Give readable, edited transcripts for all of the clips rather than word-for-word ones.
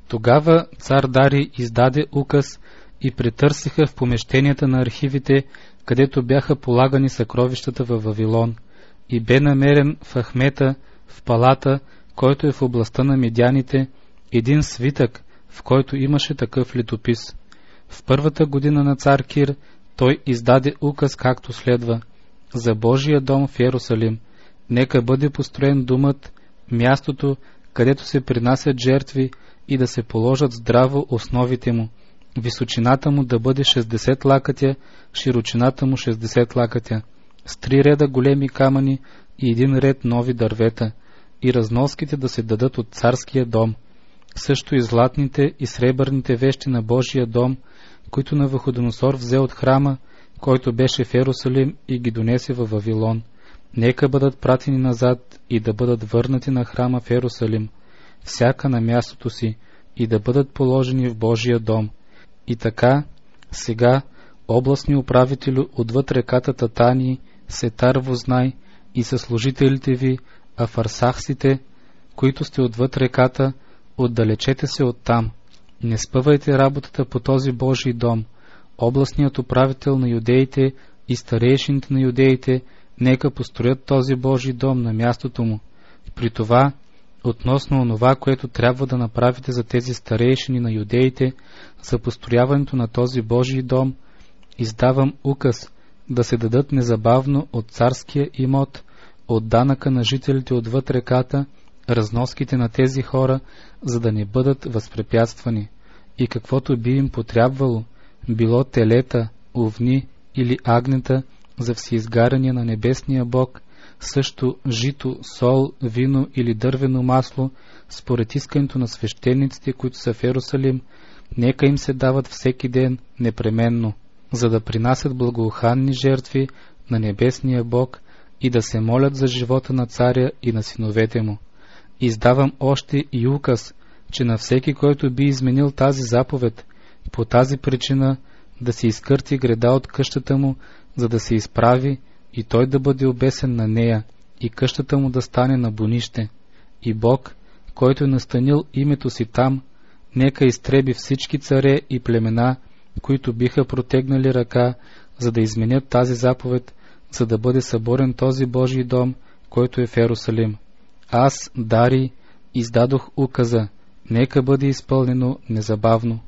Тогава цар Дарий издаде указ и претърсиха в помещенията на архивите, където бяха полагани съкровищата във Вавилон, и бе намерен в Ахмета, в Палата, който е в областта на Медяните, един свитък, в който имаше такъв летопис. В първата година на цар Кир той издаде указ както следва: за Божия дом в Йерусалим нека бъде построен домът, мястото, където се принасят жертви, и да се положат здраво основите му, височината му да бъде 60 лакътя, широчината му 60 лакътя, с 3 реда големи камъни и 1 ред нови дървета, и разноските да се дадат от царския дом, също и златните и сребърните вещи на Божия дом, които Навуходоносор взе от храма, който беше в Йерусалим, и ги донесе във Вавилон. Нека бъдат пратени назад и да бъдат върнати на храма в Йерусалим, всяка на мястото си, и да бъдат положени в Божия дом. И така, сега, областни управители отвъд реката Татани, Сетар-Вознай и съслужителите ви, афарсахсите, които сте отвъд реката, отдалечете се оттам. Не спъвайте работата по този Божий дом. Областният управител на юдеите и старейшините на юдеите нека построят този Божий дом на мястото му. При това, относно онова, което трябва да направите за тези старейшини на юдеите, за построяването на този Божий дом, издавам указ да се дадат незабавно от царския имот, от данъка на жителите отвъд реката, разноските на тези хора, за да не бъдат възпрепятствани. И каквото би им потрябвало, било телета, овни или агнета за всеизгаряне на небесния Бог, също жито, сол, вино или дървено масло, според искането на свещениците, които са в Йерусалим, нека им се дават всеки ден непременно, за да принасят благоуханни жертви на небесния Бог и да се молят за живота на царя и на синовете му. Издавам още и указ, че на всеки, който би изменил тази заповед, по тази причина да се изкърти греда от къщата му, за да се изправи и той да бъде обесен на нея, и къщата му да стане на бонище. И Бог, който е настанил името си там, нека изтреби всички царе и племена, които биха протегнали ръка, за да изменят тази заповед, за да бъде съборен този Божий дом, който е в Йерусалим. Аз, Дарий, издадох указа, нека бъде изпълнено незабавно.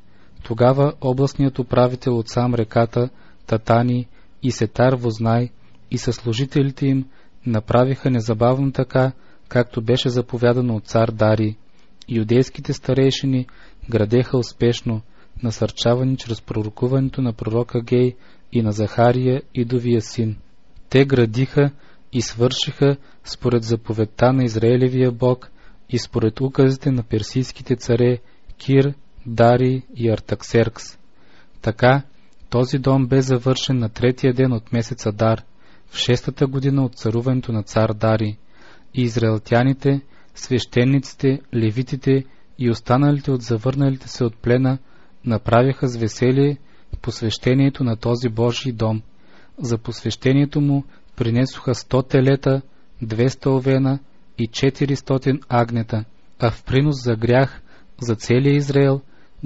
Тогава областният управител от сам реката Татани и Сетар-Вознай и съслужителите им направиха незабавно така, както беше заповядано от цар Дарий. Юдейските старейшини градеха успешно, насърчавани чрез пророкуването на пророка Гей и на Захария, идовия син. Те градиха и свършиха според заповедта на Израелевия Бог и според указите на персийските царе Кир, Дарий и Артаксеркс. Така, този дом бе завършен на 3-я ден от месец Адар, в 6-та година от царуването на цар Дарий. И израелтяните, свещениците, левитите и останалите от завърналите се от плена направиха с веселие посвещението на този Божий дом. За посвещението му принесоха 100 телета, 200 овена и 400 агнета, а в принос за грях за целия Израел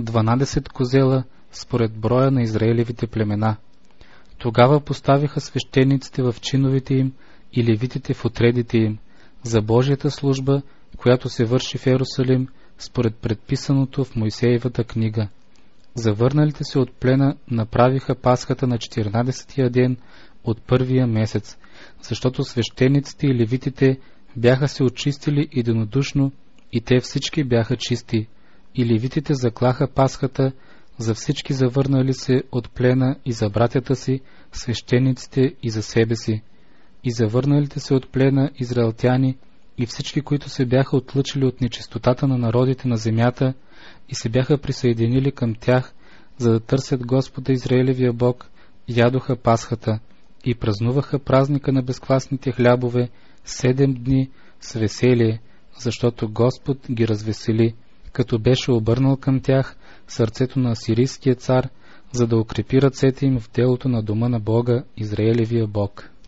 12 козела според броя на израелевите племена. Тогава поставиха свещениците в чиновете им и левитите в отредите им за Божията служба, която се върши в Йерусалим според предписаното в Мойсеевата книга. Завърналите се от плена направиха Пасхата на 14-тия ден от 1-я месец, защото свещениците и левитите бяха се очистили единодушно и те всички бяха чисти. И левитите заклаха Пасхата за всички завърнали се от плена и за братята си, свещениците и за себе си. И завърналите се от плена израелтяни и всички, които се бяха отлъчили от нечистотата на народите на земята и се бяха присъединили към тях, за да търсят Господа Израелевия Бог, ядоха Пасхата и празнуваха празника на безквасните хлябове 7 дни с веселие, защото Господ ги развесели, като беше обърнал към тях сърцето на асирийския цар, за да укрепи ръцете им в делото на дома на Бога, Израелевия Бог.